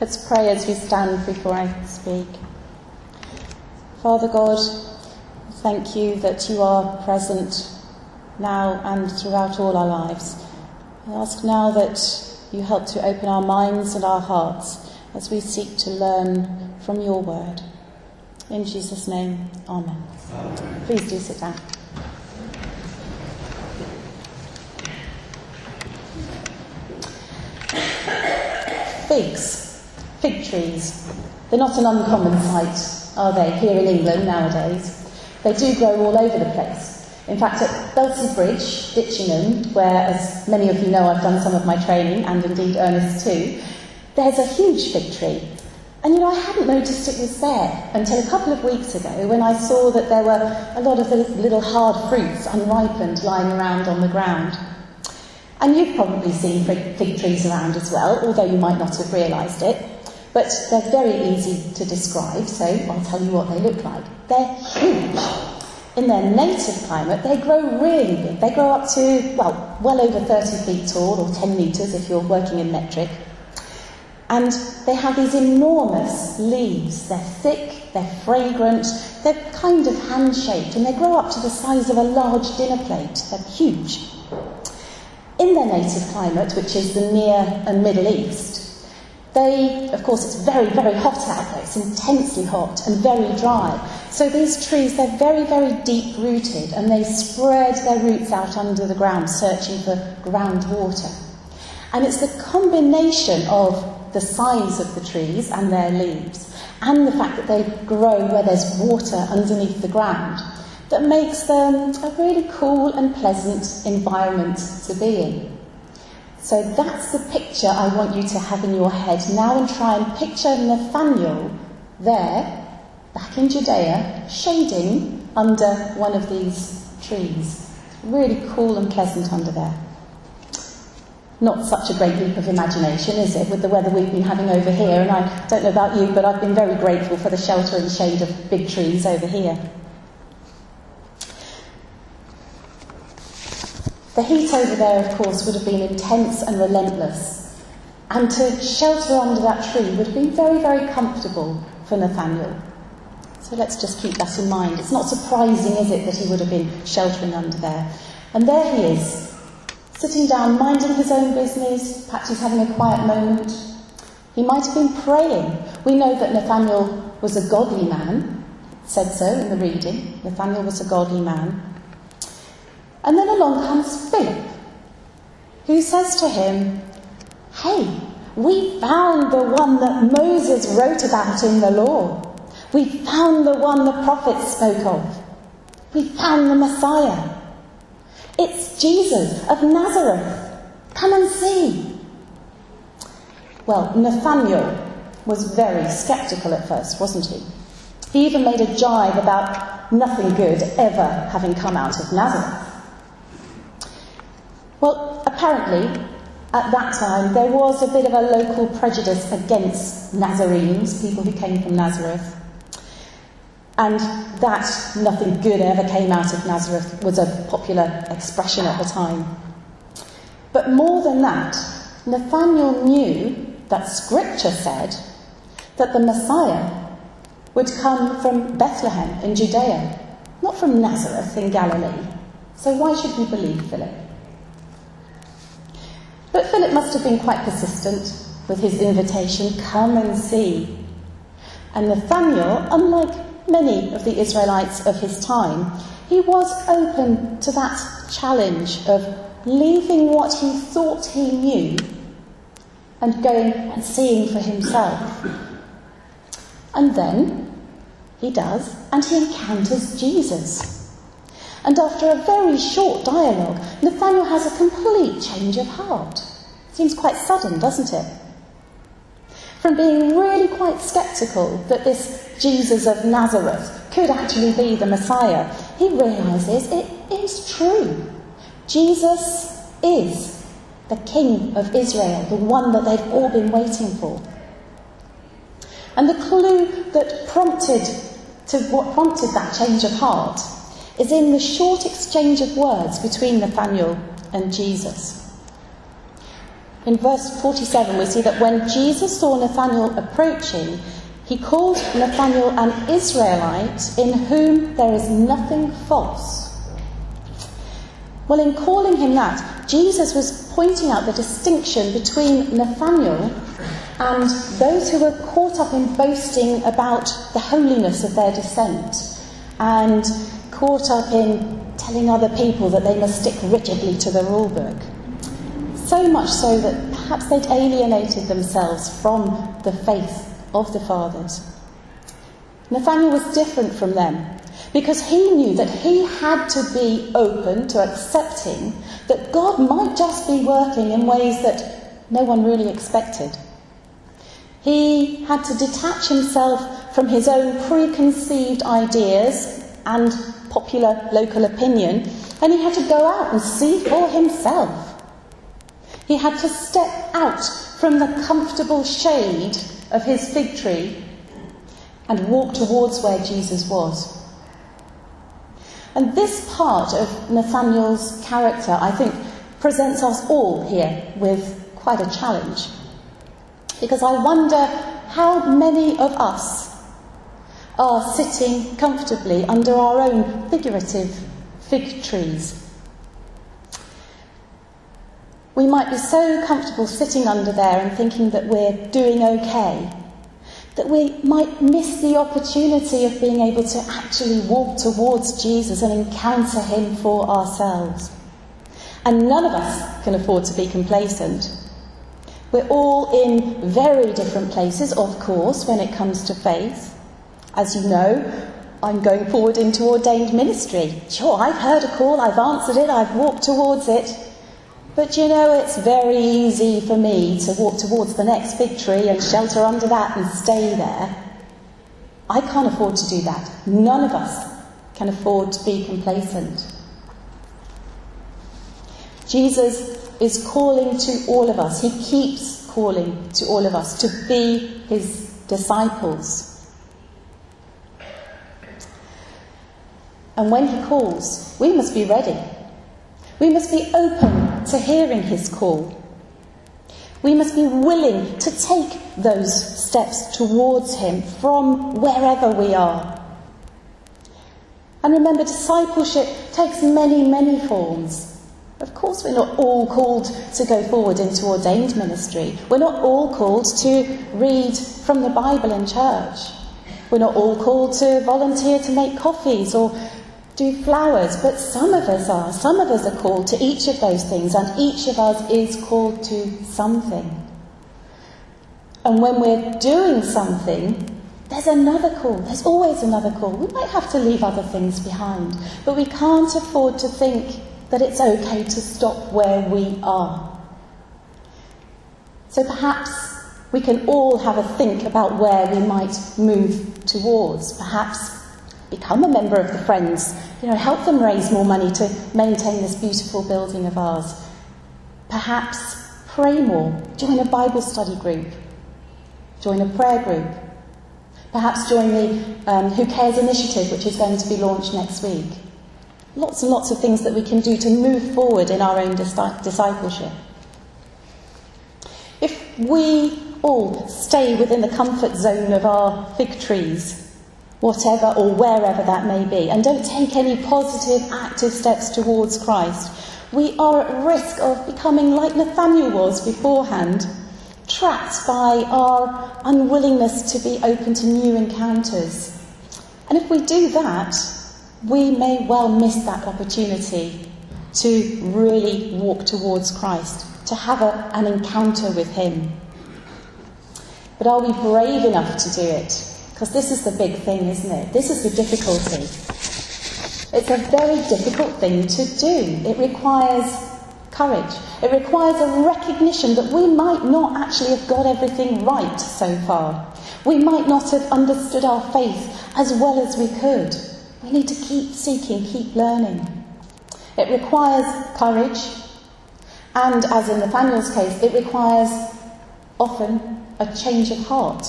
Let's pray as we stand before I speak. Father God, thank you that you are present now and throughout all our lives. I ask now that you help to open our minds and our hearts as we seek to learn from your word. In Jesus' name, amen. Please do sit down. Figs. Fig trees. They're not an uncommon sight, are they, here in England nowadays? They do grow all over the place. In fact, at Belsey Bridge, Ditchingham, where, as many of you know, I've done some of my training, and indeed Ernest too, there's a huge fig tree. And I hadn't noticed it was there until a couple of weeks ago when I saw that there were a lot of the little hard fruits, unripened, lying around on the ground. And you've probably seen fig trees around as well, although you might not have realised it. But they're very easy to describe, so I'll tell you what they look like. They're huge. In their native climate, they grow really big. They grow up to, well over 30 feet tall, or 10 metres if you're working in metric. And they have these enormous leaves. They're thick, they're fragrant, they're kind of hand-shaped, and they grow up to the size of a large dinner plate. They're huge. In their native climate, which is the Near and Middle East, of course, it's very, very hot out there. It's intensely hot and very dry. So these trees, they're very, very deep-rooted, and they spread their roots out under the ground, searching for groundwater. And it's the combination of the size of the trees and their leaves, and the fact that they grow where there's water underneath the ground, that makes them a really cool and pleasant environment to be in. So that's the picture I want you to have in your head now, and try and picture Nathaniel there, back in Judea, shading under one of these trees. Really cool and pleasant under there. Not such a great leap of imagination, is it, with the weather we've been having over here? And I don't know about you, but I've been very grateful for the shelter and shade of big trees over here. The heat over there, of course, would have been intense and relentless. And to shelter under that tree would have been very, very comfortable for Nathaniel. So let's just keep that in mind. It's not surprising, is it, that he would have been sheltering under there. And there he is, sitting down, minding his own business. Perhaps he's having a quiet moment. He might have been praying. We know that Nathaniel was a godly man. It said so in the reading. Nathaniel was a godly man. And then along comes Philip, who says to him, "Hey, we found the one that Moses wrote about in the law. We found the one the prophets spoke of. We found the Messiah. It's Jesus of Nazareth. Come and see." Well, Nathaniel was very sceptical at first, wasn't he? He even made a jibe about nothing good ever having come out of Nazareth. Well, apparently, at that time, there was a bit of a local prejudice against Nazarenes, people who came from Nazareth. And that nothing good ever came out of Nazareth was a popular expression at the time. But more than that, Nathaniel knew that Scripture said that the Messiah would come from Bethlehem in Judea, not from Nazareth in Galilee. So why should he believe Philip? But Philip must have been quite persistent with his invitation, "Come and see." And Nathaniel, unlike many of the Israelites of his time, he was open to that challenge of leaving what he thought he knew and going and seeing for himself. And then he does, and he encounters Jesus. And after a very short dialogue, Nathaniel has a complete change of heart. Seems quite sudden, doesn't it? From being really quite sceptical that this Jesus of Nazareth could actually be the Messiah, he realises it is true. Jesus is the King of Israel, the one that they've all been waiting for. And the clue that prompted that change of heart is in the short exchange of words between Nathaniel and Jesus. In verse 47, we see that when Jesus saw Nathanael approaching, he called Nathanael an Israelite in whom there is nothing false. Well, in calling him that, Jesus was pointing out the distinction between Nathanael and those who were caught up in boasting about the holiness of their descent and caught up in telling other people that they must stick rigidly to the rule book. So much so that perhaps they'd alienated themselves from the faith of the fathers. Nathanael was different from them because he knew that he had to be open to accepting that God might just be working in ways that no one really expected. He had to detach himself from his own preconceived ideas and popular local opinion, and he had to go out and see for himself. He had to step out from the comfortable shade of his fig tree and walk towards where Jesus was. And this part of Nathanael's character, I think, presents us all here with quite a challenge. Because I wonder how many of us are sitting comfortably under our own figurative fig trees. We might be so comfortable sitting under there and thinking that we're doing okay, that we might miss the opportunity of being able to actually walk towards Jesus and encounter him for ourselves. And none of us can afford to be complacent. We're all in very different places, of course, when it comes to faith. As you know, I'm going forward into ordained ministry. Sure, I've heard a call, I've answered it, I've walked towards it. But you know, it's very easy for me to walk towards the next fig tree and shelter under that and stay there. I can't afford to do that. None of us can afford to be complacent. Jesus is calling to all of us. He keeps calling to all of us to be his disciples. And when he calls, we must be ready. We must be open to hearing his call. We must be willing to take those steps towards him from wherever we are. And remember, discipleship takes many, many forms. Of course, we're not all called to go forward into ordained ministry. We're not all called to read from the Bible in church. We're not all called to volunteer to make coffees or do flowers, but some of us are. Some of us are called to each of those things, and each of us is called to something. And when we're doing something, there's another call. There's always another call. We might have to leave other things behind, but we can't afford to think that it's okay to stop where we are. So perhaps we can all have a think about where we might move towards. Perhaps become a member of the Friends, help them raise more money to maintain this beautiful building of ours. Perhaps pray more, join a Bible study group, join a prayer group. Perhaps join the Who Cares initiative, which is going to be launched next week. Lots and lots of things that we can do to move forward in our own discipleship. If we all stay within the comfort zone of our fig trees, whatever or wherever that may be, and don't take any positive, active steps towards Christ, we are at risk of becoming like Nathanael was beforehand, trapped by our unwillingness to be open to new encounters. And if we do that, we may well miss that opportunity to really walk towards Christ, to have an encounter with him. But are we brave enough to do it? Because this is the big thing, isn't it? This is the difficulty. It's a very difficult thing to do. It requires courage. It requires a recognition that we might not actually have got everything right so far. We might not have understood our faith as well as we could. We need to keep seeking, keep learning. It requires courage. And as in Nathanael's case, it requires often a change of heart.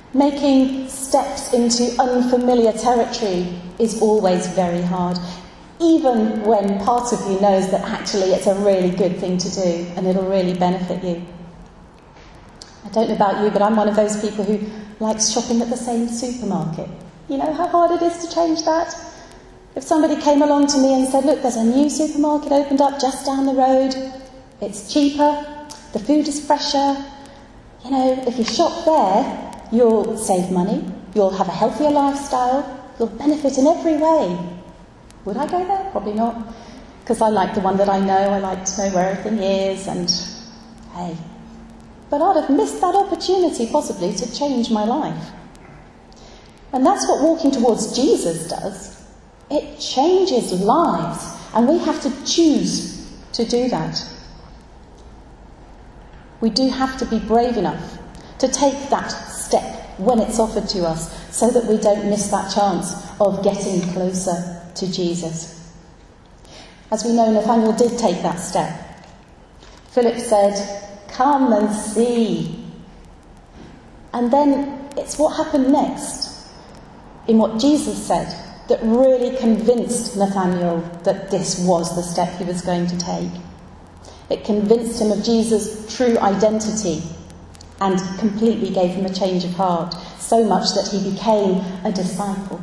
Making steps into unfamiliar territory is always very hard. even when part of you knows that actually it's a really good thing to do and it'll really benefit you. I don't know about you, but I'm one of those people who likes shopping at the same supermarket. You know how hard it is to change that? If somebody came along to me and said, look, there's a new supermarket opened up just down the road, it's cheaper, the food is fresher, you know, if you shop there, you'll save money, you'll have a healthier lifestyle, you'll benefit in every way. Would I go there? Probably not. Because I like the one that I know, I like to know where everything is, and hey. But I'd have missed that opportunity possibly to change my life. And that's what walking towards Jesus does. It changes lives, and we have to choose to do that. We do have to be brave enough to take that step when it's offered to us, so that we don't miss that chance of getting closer to Jesus. As we know, Nathanael did take that step. Philip said, "Come and see." And then it's what happened next, in what Jesus said, that really convinced Nathanael that this was the step he was going to take. It convinced him of Jesus' true identity and completely gave him a change of heart, so much that he became a disciple.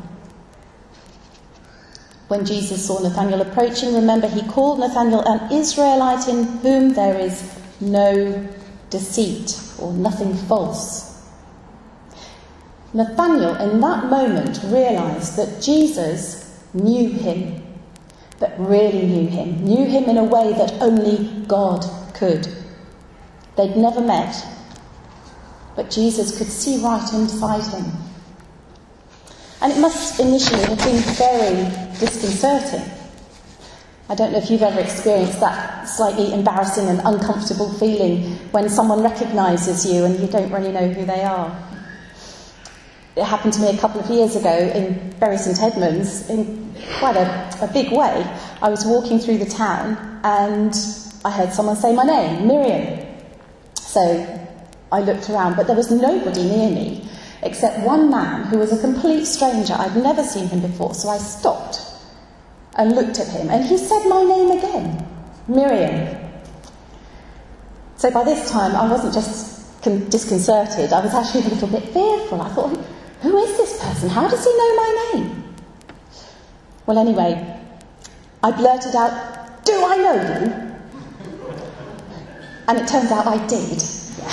When Jesus saw Nathanael approaching, remember, he called Nathanael an Israelite in whom there is no deceit or nothing false. Nathanael, in that moment, realised that Jesus knew him, that really knew him in a way that only God could. They'd never met, but Jesus could see right inside him. And it must initially have been very disconcerting. I don't know if you've ever experienced that slightly embarrassing and uncomfortable feeling when someone recognises you and you don't really know who they are. It happened to me a couple of years ago in Bury St Edmunds in quite a big way. I was walking through the town and I heard someone say my name, Miriam. So I looked around, but there was nobody near me except one man who was a complete stranger. I'd never seen him before, so I stopped and looked at him, and he said my name again, Miriam. So by this time I wasn't just disconcerted, I was actually a little bit fearful. I thought, who is this person? How does he know my name? Well, anyway, I blurted out, "Do I know you?" And it turns out I did.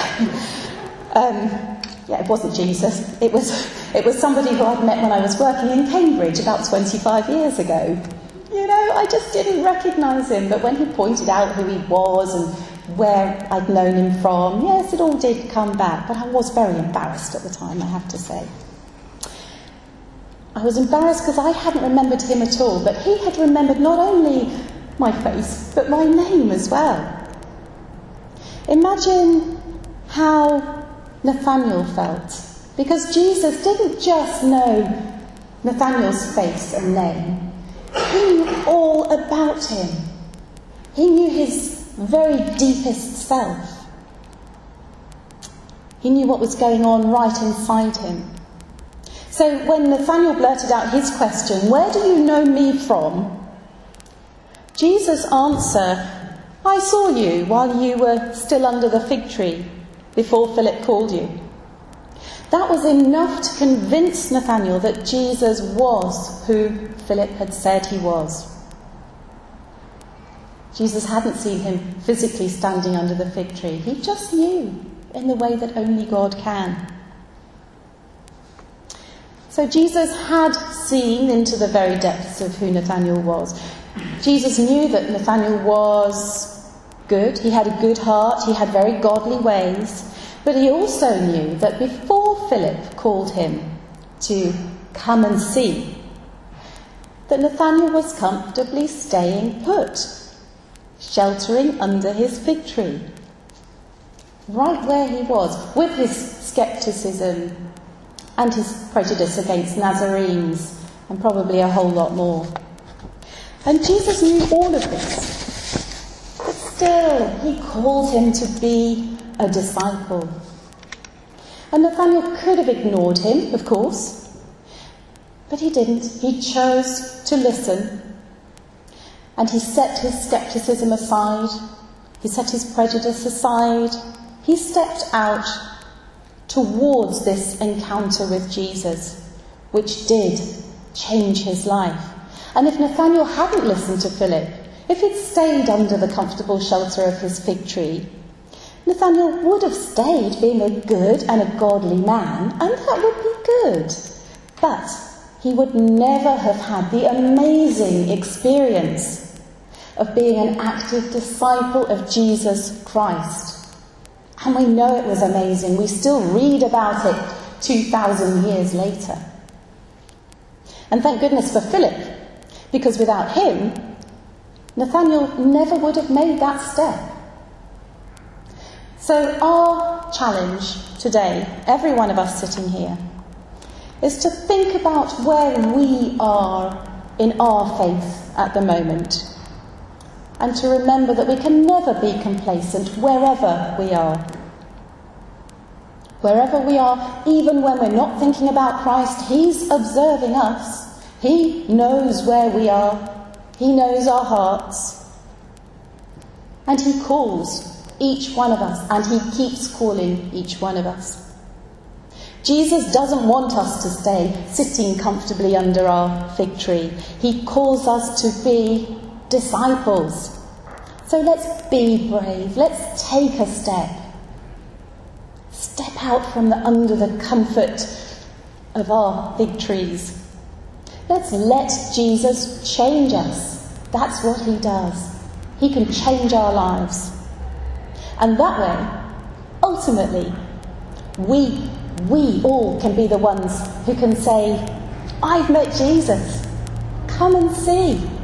It wasn't Jesus. It was somebody who I'd met when I was working in Cambridge about 25 years ago. You know, I just didn't recognise him. But when he pointed out who he was and where I'd known him from, yes, it all did come back. But I was very embarrassed at the time, I have to say. I was embarrassed because I hadn't remembered him at all, but he had remembered not only my face, but my name as well. Imagine how Nathanael felt, because Jesus didn't just know Nathanael's face and name. He knew all about him. He knew his very deepest self. He knew what was going on right inside him. So when Nathanael blurted out his question, "Where do you know me from?" Jesus' answer, "I saw you while you were still under the fig tree, before Philip called you." That was enough to convince Nathanael that Jesus was who Philip had said he was. Jesus hadn't seen him physically standing under the fig tree. He just knew in the way that only God can. So Jesus had seen into the very depths of who Nathanael was. Jesus knew that Nathanael was good, he had a good heart, he had very godly ways, but he also knew that before Philip called him to come and see, that Nathanael was comfortably staying put, sheltering under his fig tree, right where he was, with his scepticism and his prejudice against Nazarenes, and probably a whole lot more. And Jesus knew all of this. But still, he called him to be a disciple. And Nathanael could have ignored him, of course, but he didn't. He chose to listen, And he set his scepticism aside. He set his prejudice aside. He stepped out towards this encounter with Jesus, which did change his life. And if Nathanael hadn't listened to Philip, if he'd stayed under the comfortable shelter of his fig tree, Nathanael would have stayed being a good and a godly man, and that would be good. But he would never have had the amazing experience of being an active disciple of Jesus Christ. And we know it was amazing. We still read about it 2,000 years later. And thank goodness for Philip, because without him, Nathanael never would have made that step. So our challenge today, every one of us sitting here, is to think about where we are in our faith at the moment, and to remember that we can never be complacent wherever we are. Wherever we are, even when we're not thinking about Christ, he's observing us. He knows where we are. He knows our hearts. And he calls each one of us, and he keeps calling each one of us. Jesus doesn't want us to stay sitting comfortably under our fig tree. He calls us to be disciples. So let's be brave. Let's take a step. Step out from under the comfort of our fig trees. Let's let Jesus change us. That's what he does. He can change our lives. And that way, ultimately, we all can be the ones who can say, I've met Jesus. Come and see.